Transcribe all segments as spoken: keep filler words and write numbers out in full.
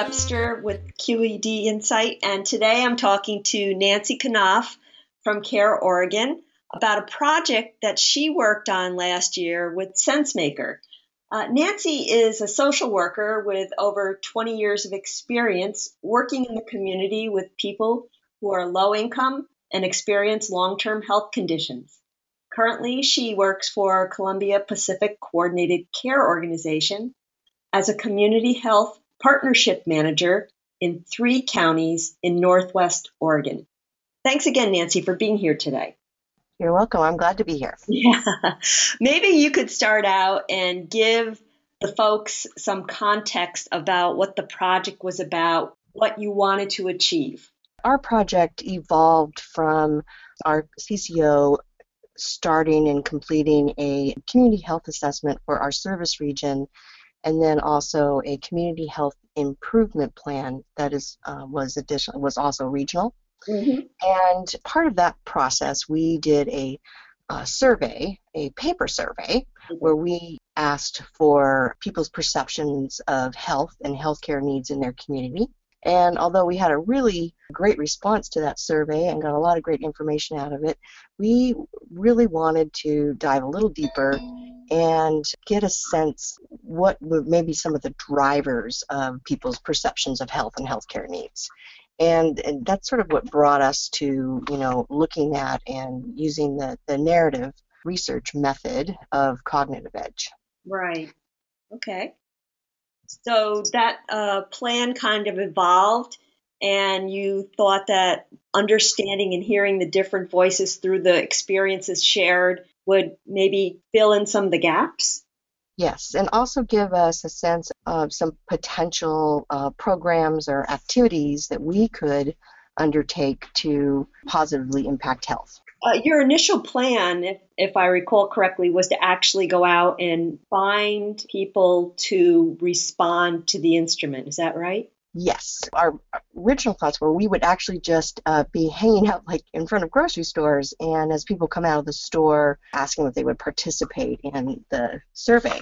Webster with Q E D Insight, and today I'm talking to Nancy Knopf from CARE Oregon about a project that she worked on last year with SenseMaker. Uh, Nancy is a social worker with over twenty years of experience working in the community with people who are low income and experience long-term health conditions. Currently, she works for Columbia Pacific Coordinated Care Organization as a community health partnership manager in three counties in Northwest Oregon. Thanks again, Nancy, for being here today. You're welcome. I'm glad to be here. Yeah. Maybe you could start out and give the folks some context about what the project was about, what you wanted to achieve. Our project evolved from our C C O starting and completing a community health assessment for our service region, and then also a community health improvement plan that is uh, was additional was also regional. Mm-hmm. And part of that process, we did a, a survey, a paper survey, where we asked for people's perceptions of health and healthcare needs in their community. And although we had a really great response to that survey and got a lot of great information out of it, we really wanted to dive a little deeper and get a sense what were maybe some of the drivers of people's perceptions of health and healthcare needs. And, and that's sort of what brought us to, you know, looking at and using the, the narrative research method of cognitive edge. Right. Okay. So that uh, plan kind of evolved, and you thought that understanding and hearing the different voices through the experiences shared would maybe fill in some of the gaps? Yes, and also give us a sense of some potential uh, programs or activities that we could undertake to positively impact health. Uh, your initial plan, if, if I recall correctly, was to actually go out and find people to respond to the instrument. Is that right? Yes. Our original thoughts were we would actually just uh, be hanging out like in front of grocery stores, and as people come out of the store, asking if they would participate in the survey.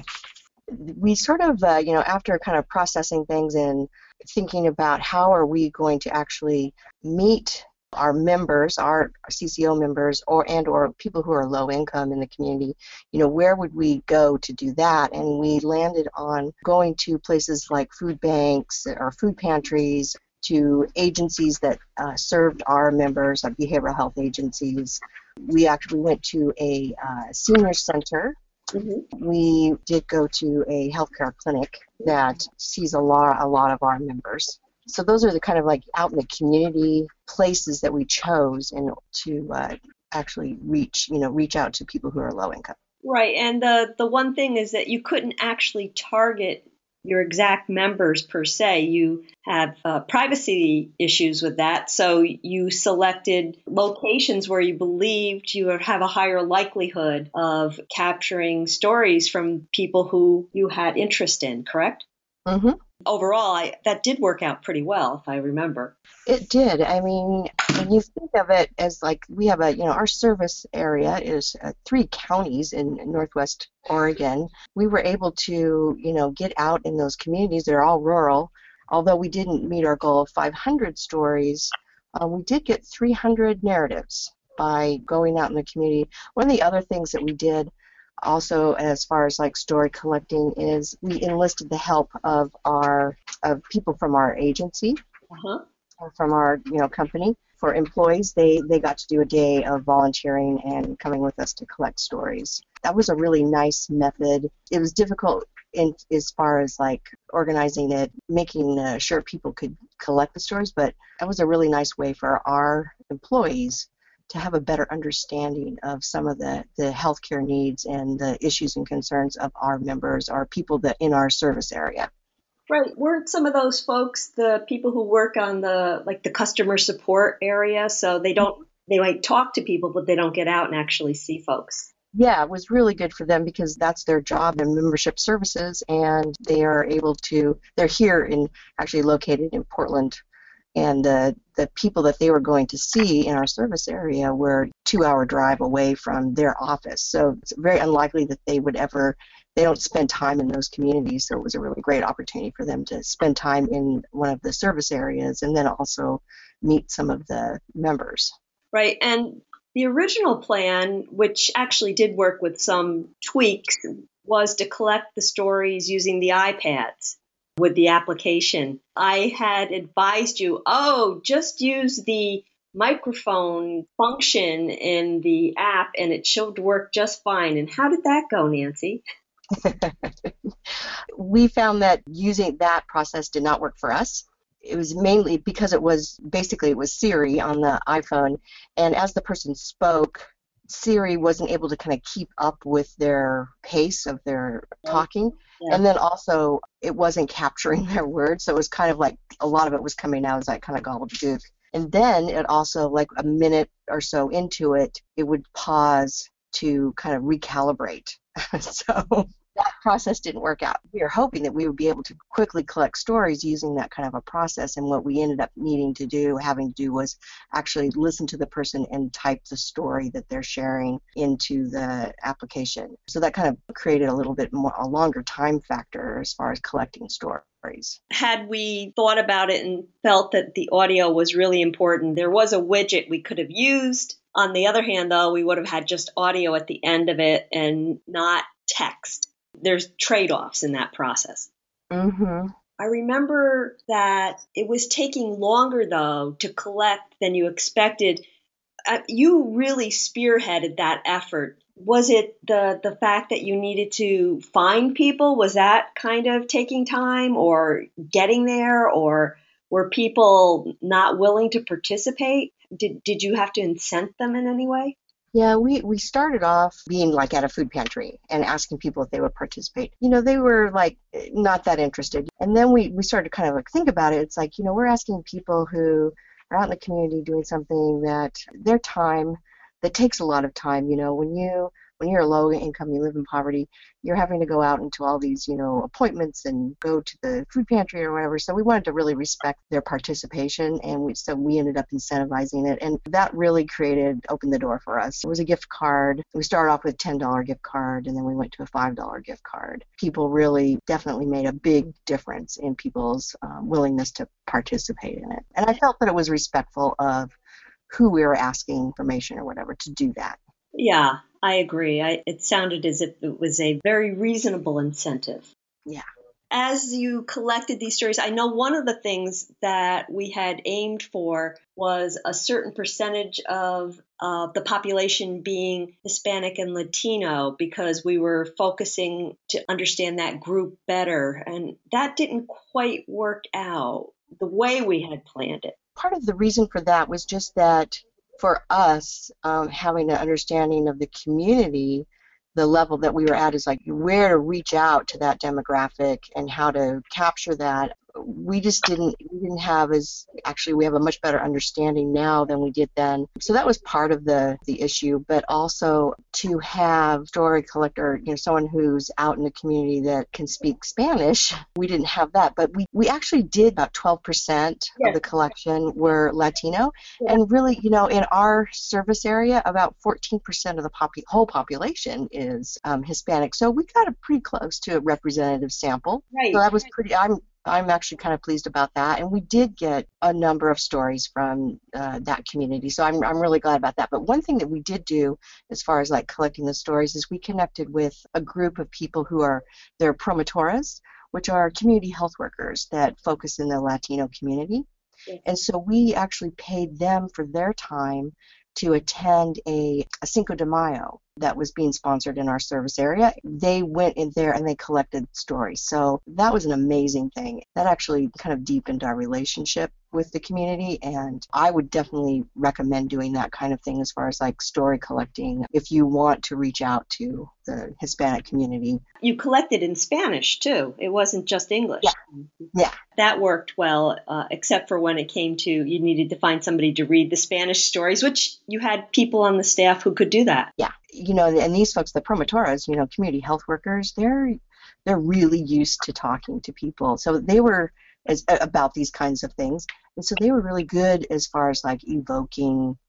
We sort of, uh, you know, after kind of processing things and thinking about how are we going to actually meet our members, our C C O members, or and or people who are low income in the community, you know, where would we go to do that? And we landed on going to places like food banks or food pantries, to agencies that uh, served our members, like behavioral health agencies. We actually went to a uh, senior center. Mm-hmm. We did go to a healthcare clinic that sees a lot, a lot of our members. So those are the kind of like out in the community places that we chose and to uh, actually reach, you know, reach out to people who are low income. Right, and the the one thing is that you couldn't actually target your exact members per se. You have uh, privacy issues with that, so you selected locations where you believed you would have a higher likelihood of capturing stories from people who you had interest in, correct? Mm-hmm. Overall, I, that did work out pretty well, if I remember. It did. I mean, when you think of it as like we have a, you know, our service area is uh, three counties in Northwest Oregon. We were able to, you know, get out in those communities. They're all rural. Although we didn't meet our goal of five hundred stories, uh, we did get three hundred narratives by going out in the community. One of the other things that we did also, as far as like story collecting, is we enlisted the help of our of people from our agency, Uh-huh. or from our you know company. For employees, they they got to do a day of volunteering and coming with us to collect stories. That was a really nice method. It was difficult in as far as like organizing it, making uh, sure people could collect the stories, but that was a really nice way for our employees to have a better understanding of some of the, the healthcare needs and the issues and concerns of our members, our people that in our service area. Right. Weren't some of those folks the people who work on the like the customer support area? So they don't they might talk to people, but they don't get out and actually see folks. Yeah, it was really good for them because that's their job in membership services, and they are able to, they're here in, actually located in Portland, and the the people that they were going to see in our service area were a two-hour drive away from their office. So it's very unlikely that they would ever they don't spend time in those communities, so it was a really great opportunity for them to spend time in one of the service areas and then also meet some of the members. Right, and the original plan, which actually did work with some tweaks, was to collect the stories using the iPads with the application. I had advised you, oh, just use the microphone function in the app and it should work just fine. And how did that go, Nancy? We found that using that process did not work for us. It was mainly because it was basically it was Siri on the iPhone, and as the person spoke, Siri wasn't able to kind of keep up with their pace of their talking. Yeah. And then also it wasn't capturing their words, so it was kind of like a lot of it was coming out as like kind of gobbledygook. And then it also, like a minute or so into it, it would pause to kind of recalibrate. So that process didn't work out. We were hoping that we would be able to quickly collect stories using that kind of a process, and what we ended up needing to do, having to do, was actually listen to the person and type the story that they're sharing into the application. So that kind of created a little bit more, a longer time factor as far as collecting stories. Had we thought about it and felt that the audio was really important, there was a widget we could have used. On the other hand, though, we would have had just audio at the end of it and not text. There's trade-offs in that process. Mm-hmm. I remember that it was taking longer, though, to collect than you expected. Uh, you really spearheaded that effort. Was it the, the fact that you needed to find people? Was that kind of taking time, or getting there, or were people not willing to participate? Did, did you have to incent them in any way? Yeah, we, we started off being like at a food pantry and asking people if they would participate. You know, they were like not that interested. And then we, we started to kind of like think about it. It's like, you know, we're asking people who are out in the community doing something that their time, that takes a lot of time. You know, when you when you're a low income, you live in poverty, you're having to go out into all these, you know, appointments and go to the food pantry or whatever. So we wanted to really respect their participation, and we, so we ended up incentivizing it, and that really created, opened the door for us. It was a gift card. We started off with a ten dollar gift card, and then we went to a five dollar gift card. People really definitely made a big difference in people's um, willingness to participate in it. And I felt that it was respectful of who we were asking information or whatever to do that. Yeah, I agree. I, it sounded as if it was a very reasonable incentive. Yeah. As you collected these stories, I know one of the things that we had aimed for was a certain percentage of uh, the population being Hispanic and Latino, because we were focusing to understand that group better. And that didn't quite work out the way we had planned it. Part of the reason for that was just that for us, um, having an understanding of the community, the level that we were at is like where to reach out to that demographic and how to capture that. We just didn't we didn't have as actually we have a much better understanding now than we did then. So that was part of the the issue, but also to have story collector, you know, someone who's out in the community that can speak Spanish. We didn't have that, but we we actually did about twelve percent yes. of the collection were Latino, yeah. And really, you know, in our service area, about fourteen percent of the popu- whole population is um, Hispanic. So we got a pretty close to a representative sample. Right. So that was pretty. I'm I'm actually kind of pleased about that, and we did get a number of stories from uh, that community, so I'm I'm really glad about that. But one thing that we did do, as far as like collecting the stories, is we connected with a group of people who are they're promotoras, which are community health workers that focus in the Latino community, yes. And so we actually paid them for their time to attend a, a Cinco de Mayo that was being sponsored in our service area. They went in there and they collected stories. So that was an amazing thing. That actually kind of deepened our relationship with the community, and I would definitely recommend doing that kind of thing as far as like story collecting if you want to reach out to the Hispanic community. You collected in Spanish too. It wasn't just English. Yeah. Yeah. That worked well, uh, except for when it came to you needed to find somebody to read the Spanish stories, which you had people on the staff who could do that. Yeah. You know, and these folks, the promotoras, you know, community health workers, they're they're really used to talking to people. So they were as about these kinds of things. And so they were really good as far as like evoking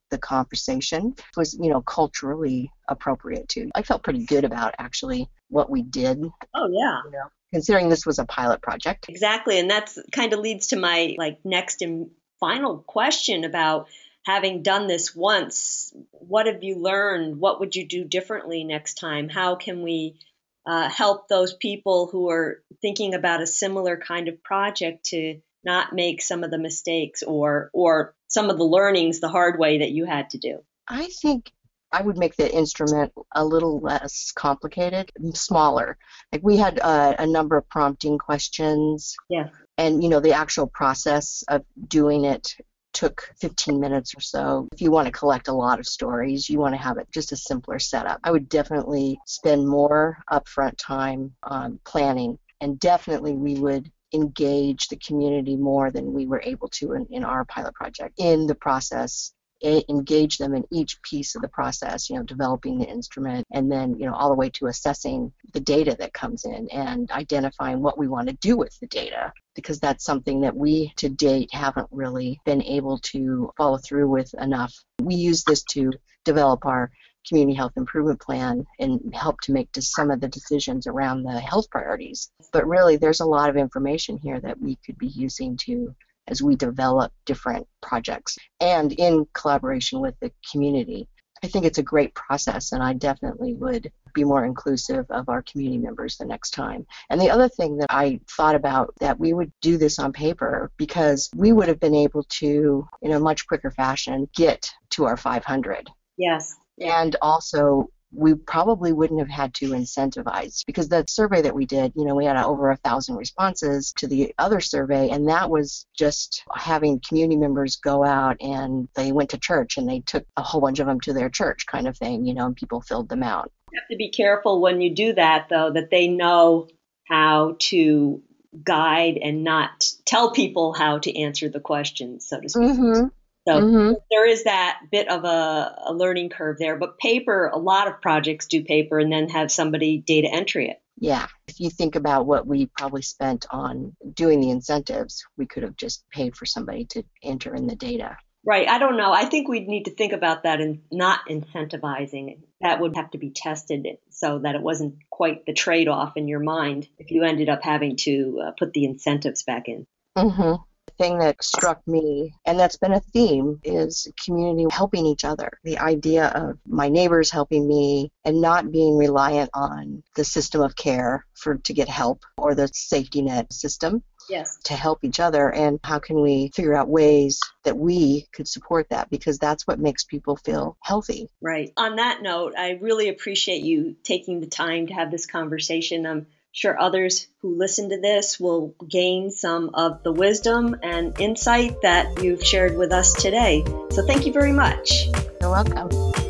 the conversation was, you know, culturally appropriate too. I felt pretty good about actually what we did. Oh, yeah. You know, considering this was a pilot project. Exactly. And that's kind of leads to my like next and final question about having done this once. What have you learned? What would you do differently next time? How can we uh, help those people who are thinking about a similar kind of project to not make some of the mistakes or or some of the learnings the hard way that you had to do? I think I would make the instrument a little less complicated, smaller. Like we had uh, a number of prompting questions. Yeah. And, you know, the actual process of doing it took fifteen minutes or so. If you want to collect a lot of stories, you want to have it just a simpler setup. I would definitely spend more upfront time on planning, and definitely we would engage the community more than we were able to in, in our pilot project in the process. Engage them in each piece of the process, you know, developing the instrument, and then, you know, all the way to assessing the data that comes in and identifying what we want to do with the data, because that's something that we to date haven't really been able to follow through with enough. We use this to develop our community health improvement plan and help to make just some of the decisions around the health priorities. But really, there's a lot of information here that we could be using to as we develop different projects and in collaboration with the community. I think it's a great process, and I definitely would be more inclusive of our community members the next time. And the other thing that I thought about, that we would do this on paper because we would have been able to, in a much quicker fashion, get to our five hundred. Yes. And also, we probably wouldn't have had to incentivize, because the survey that we did, you know, we had over a thousand responses to the other survey, and that was just having community members go out and they went to church and they took a whole bunch of them to their church kind of thing, you know, and people filled them out. You have to be careful when you do that, though, that they know how to guide and not tell people how to answer the questions, so to speak. Mm-hmm. So mm-hmm. there is that bit of a, a learning curve there. But paper, a lot of projects do paper and then have somebody data entry it. Yeah. If you think about what we probably spent on doing the incentives, we could have just paid for somebody to enter in the data. Right. I don't know. I think we'd need to think about that and not incentivizing. That would have to be tested so that it wasn't quite the trade-off in your mind if you ended up having to uh, put the incentives back in. Mm-hmm. Thing that struck me, and that's been a theme, is community helping each other. The idea of my neighbors helping me and not being reliant on the system of care for to get help, or the safety net system. Yes. To help each other, and how can we figure out ways that we could support that, because that's what makes people feel healthy. Right. On that note, I really appreciate you taking the time to have this conversation. I'm sure others who listen to this will gain some of the wisdom and insight that you've shared with us today. So thank you very much. You're welcome.